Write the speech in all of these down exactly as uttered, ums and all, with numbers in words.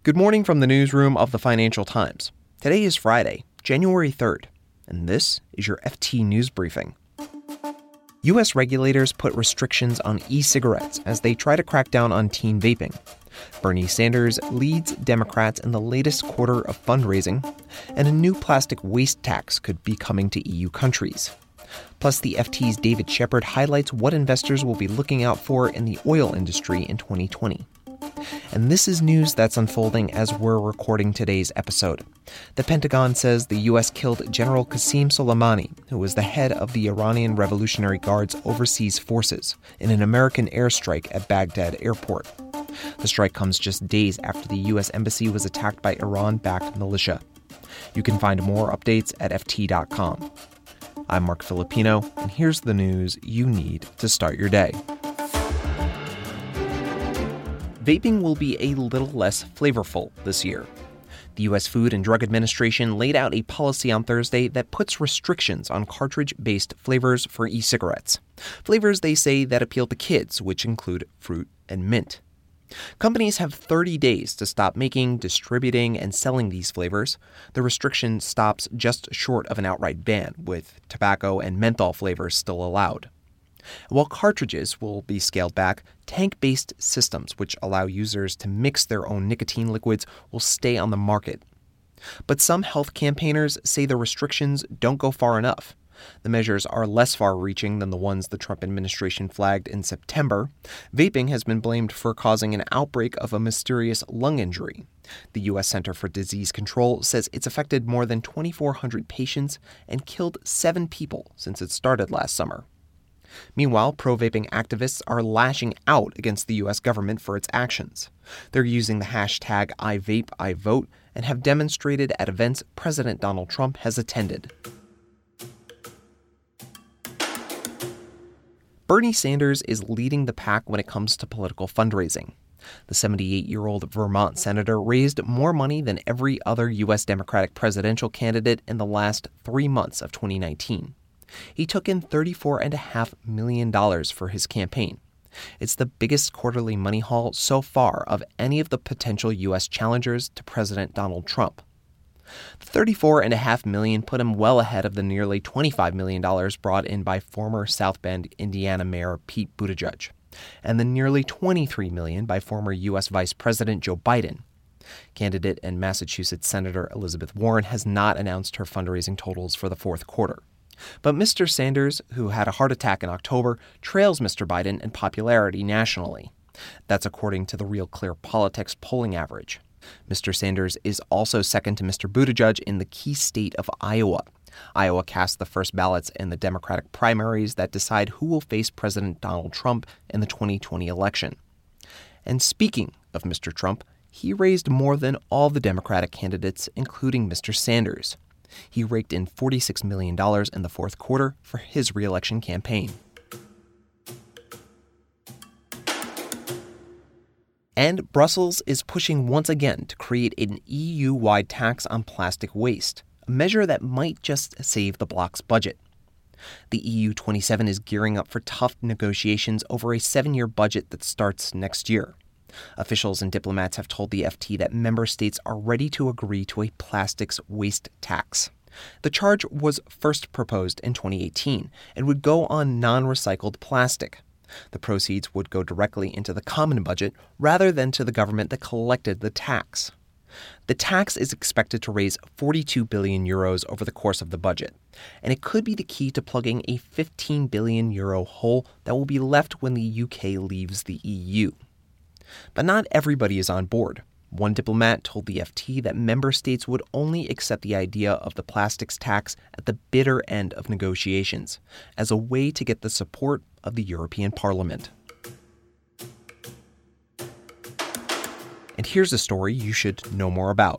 Good morning from the newsroom of the Financial Times. Today is Friday, January third, and this is your F T News Briefing. U S regulators put restrictions on e-cigarettes as they try to crack down on teen vaping. Bernie Sanders leads Democrats in the latest quarter of fundraising, and a new plastic waste tax could be coming to E U countries. Plus, the F T's David Shepard highlights what investors will be looking out for in the oil industry in twenty twenty. And this is news that's unfolding as we're recording today's episode. The Pentagon says the U S killed General Qasem Soleimani, who was the head of the Iranian Revolutionary Guard's overseas forces, in an American airstrike at Baghdad airport. The strike comes just days after the U S embassy was attacked by Iran-backed militia. You can find more updates at F T dot com. I'm Mark Filipino, and here's the news you need to start your day. Vaping will be a little less flavorful this year. The U S Food and Drug Administration laid out a policy on Thursday that puts restrictions on cartridge-based flavors for e-cigarettes. Flavors, they say, that appeal to kids, which include fruit and mint. Companies have thirty days to stop making, distributing, and selling these flavors. The restriction stops just short of an outright ban, with tobacco and menthol flavors still allowed. While cartridges will be scaled back, tank-based systems, which allow users to mix their own nicotine liquids, will stay on the market. But some health campaigners say the restrictions don't go far enough. The measures are less far-reaching than the ones the Trump administration flagged in September. Vaping has been blamed for causing an outbreak of a mysterious lung injury. The U S Center for Disease Control says it's affected more than twenty-four hundred patients and killed seven people since it started last summer. Meanwhile, pro-vaping activists are lashing out against the U S government for its actions. They're using the hashtag I vape, I vote and have demonstrated at events President Donald Trump has attended. Bernie Sanders is leading the pack when it comes to political fundraising. The seventy-eight-year-old Vermont senator raised more money than every other U S Democratic presidential candidate in the last three months of twenty nineteen. He took in thirty-four point five million dollars for his campaign. It's the biggest quarterly money haul so far of any of the potential U S challengers to President Donald Trump. The thirty-four point five million dollars put him well ahead of the nearly twenty-five million dollars brought in by former South Bend, Indiana Mayor Pete Buttigieg, and the nearly twenty-three million dollars by former U S Vice President Joe Biden. Candidate and Massachusetts Senator Elizabeth Warren has not announced her fundraising totals for the fourth quarter. But Mister Sanders, who had a heart attack in October, trails Mister Biden in popularity nationally. That's according to the Real Clear Politics polling average. Mister Sanders is also second to Mister Buttigieg in the key state of Iowa. Iowa cast the first ballots in the Democratic primaries that decide who will face President Donald Trump in the twenty twenty election. And speaking of Mister Trump, he raised more than all the Democratic candidates, including Mister Sanders. He raked in forty-six million dollars in the fourth quarter for his re-election campaign. And Brussels is pushing once again to create an E U-wide tax on plastic waste, a measure that might just save the bloc's budget. The E U twenty-seven is gearing up for tough negotiations over a seven-year budget that starts next year. Officials and diplomats have told the F T that member states are ready to agree to a plastics waste tax. The charge was first proposed in twenty eighteen and would go on non-recycled plastic. The proceeds would go directly into the common budget rather than to the government that collected the tax. The tax is expected to raise forty-two billion euros over the course of the budget, and it could be the key to plugging a fifteen billion euro hole that will be left when the U K leaves the E U. But not everybody is on board. One diplomat told the F T that member states would only accept the idea of the plastics tax at the bitter end of negotiations, as a way to get the support of the European Parliament. And here's a story you should know more about.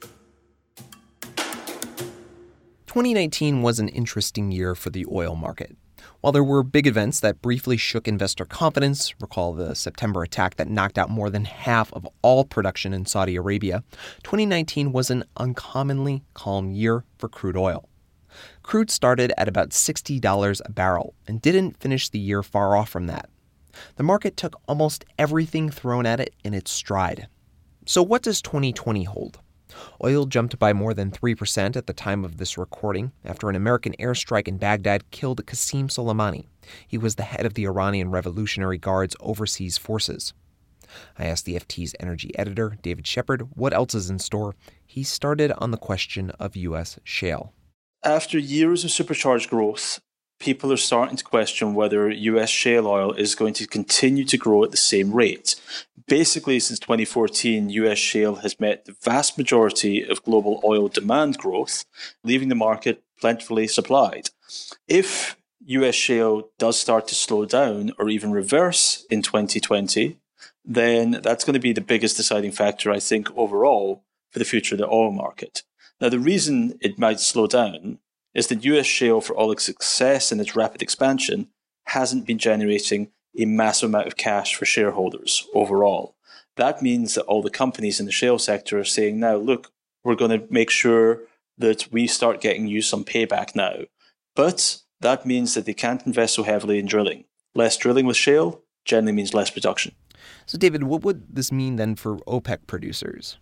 twenty nineteen was an interesting year for the oil market. While there were big events that briefly shook investor confidence, recall the September attack that knocked out more than half of all production in Saudi Arabia, twenty nineteen was an uncommonly calm year for crude oil. Crude started at about sixty dollars a barrel and didn't finish the year far off from that. The market took almost everything thrown at it in its stride. So what does twenty twenty hold? Oil jumped by more than three percent at the time of this recording after an American airstrike in Baghdad killed Qasem Soleimani. He was the head of the Iranian Revolutionary Guard's overseas forces. I asked the F T's energy editor, David Shepard, what else is in store. He started on the question of U S shale. After years of supercharged growth, people are starting to question whether U S shale oil is going to continue to grow at the same rate. Basically, since twenty fourteen, U S shale has met the vast majority of global oil demand growth, leaving the market plentifully supplied. If U S shale does start to slow down or even reverse in twenty twenty, then that's going to be the biggest deciding factor, I think, overall for the future of the oil market. Now, the reason it might slow down is that U S shale, for all its success and its rapid expansion, hasn't been generating a massive amount of cash for shareholders overall. That means that all the companies in the shale sector are saying now, look, we're going to make sure that we start getting you some payback now. But that means that they can't invest so heavily in drilling. Less drilling with shale generally means less production. So, David, what would this mean then for OPEC producers?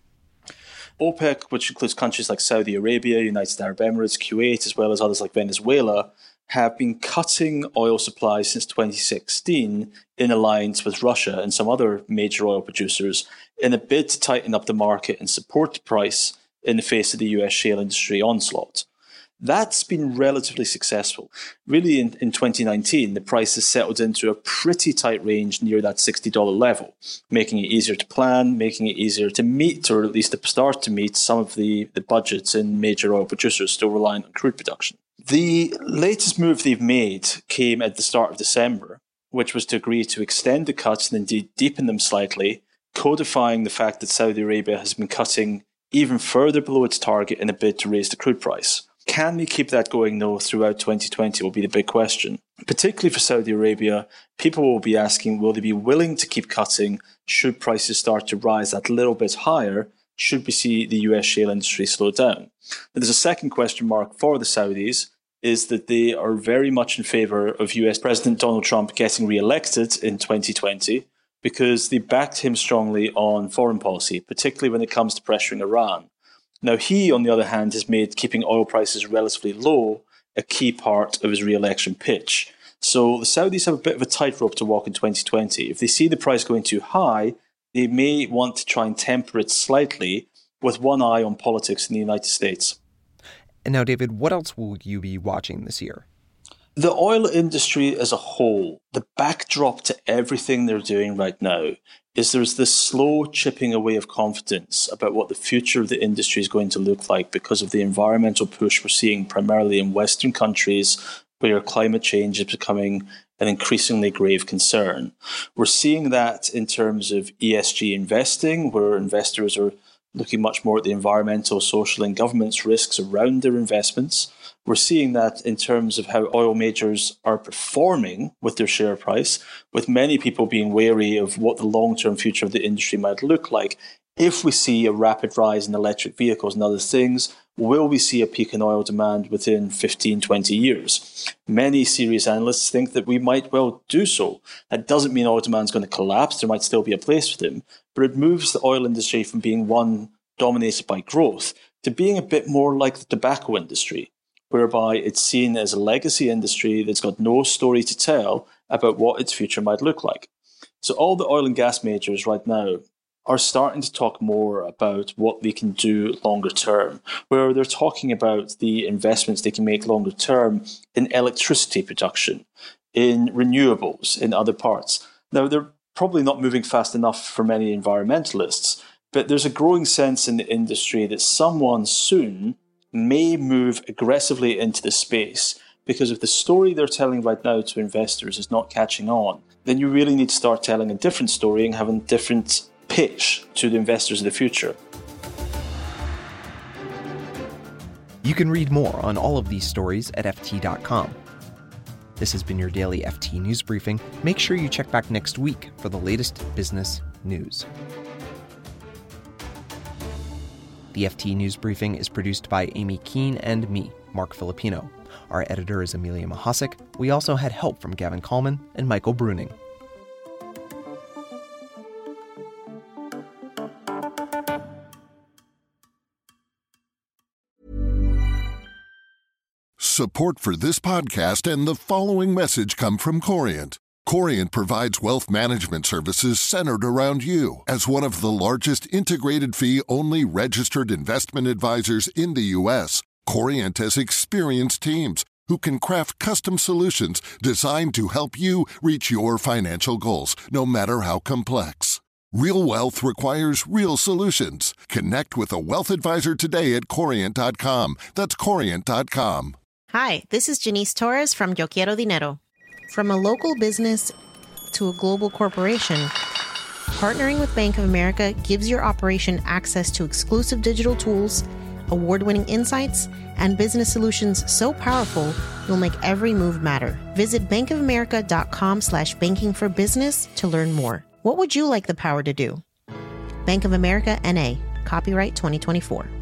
OPEC, which includes countries like Saudi Arabia, United Arab Emirates, Kuwait, as well as others like Venezuela, have been cutting oil supplies since twenty sixteen in alliance with Russia and some other major oil producers in a bid to tighten up the market and support the price in the face of the U S shale industry onslaught. That's been relatively successful. Really, in, in twenty nineteen, the price has settled into a pretty tight range near that sixty dollars level, making it easier to plan, making it easier to meet, or at least to start to meet, some of the, the budgets in major oil producers still reliant on crude production. The latest move they've made came at the start of December, which was to agree to extend the cuts and indeed deepen them slightly, codifying the fact that Saudi Arabia has been cutting even further below its target in a bid to raise the crude price. Can we keep that going, though, throughout twenty twenty will be the big question. Particularly for Saudi Arabia, people will be asking, will they be willing to keep cutting should prices start to rise that little bit higher, should we see the U S shale industry slow down? But there's a second question mark for the Saudis, is that they are very much in favour of U S President Donald Trump getting re-elected in twenty twenty because they backed him strongly on foreign policy, particularly when it comes to pressuring Iran. Now, he, on the other hand, has made keeping oil prices relatively low a key part of his re-election pitch. So the Saudis have a bit of a tightrope to walk in twenty twenty. If they see the price going too high, they may want to try and temper it slightly with one eye on politics in the United States. And now, David, what else will you be watching this year? The oil industry as a whole, the backdrop to everything they're doing right now is there's this slow chipping away of confidence about what the future of the industry is going to look like because of the environmental push we're seeing primarily in Western countries where climate change is becoming an increasingly grave concern. We're seeing that in terms of E S G investing, where investors are looking much more at the environmental, social, and governance risks around their investments. We're seeing that in terms of how oil majors are performing with their share price, with many people being wary of what the long-term future of the industry might look like. If we see a rapid rise in electric vehicles and other things, will we see a peak in oil demand within fifteen, twenty years? Many serious analysts think that we might well do so. That doesn't mean oil demand is going to collapse. There might still be a place for them, but it moves the oil industry from being one dominated by growth to being a bit more like the tobacco industry, whereby it's seen as a legacy industry that's got no story to tell about what its future might look like. So all the oil and gas majors right now are starting to talk more about what they can do longer term, where they're talking about the investments they can make longer term in electricity production, in renewables, in other parts. Now, they're probably not moving fast enough for many environmentalists, but there's a growing sense in the industry that someone soon may move aggressively into the space, because if the story they're telling right now to investors is not catching on, then you really need to start telling a different story and having a different pitch to the investors of the future. You can read more on all of these stories at F T dot com. This has been your daily F T News Briefing. Make sure you check back next week for the latest business news. The F T News Briefing is produced by Amy Keene and me, Mark Filipino. Our editor is Amelia Mahasik. We also had help from Gavin Kallman and Michael Bruning. Support for this podcast and the following message come from Corient. Corient provides wealth management services centered around you. As one of the largest integrated fee-only registered investment advisors in the U S, Corient has experienced teams who can craft custom solutions designed to help you reach your financial goals, no matter how complex. Real wealth requires real solutions. Connect with a wealth advisor today at Corient dot com. That's Corient dot com. Hi, this is Janice Torres from Yo Quiero Dinero. From a local business to a global corporation, partnering with Bank of America gives your operation access to exclusive digital tools, award-winning insights, and business solutions so powerful you'll make every move matter. Visit bankofamerica.com slash banking for business to learn more. What would you like the power to do? Bank of America, N A. Copyright twenty twenty-four.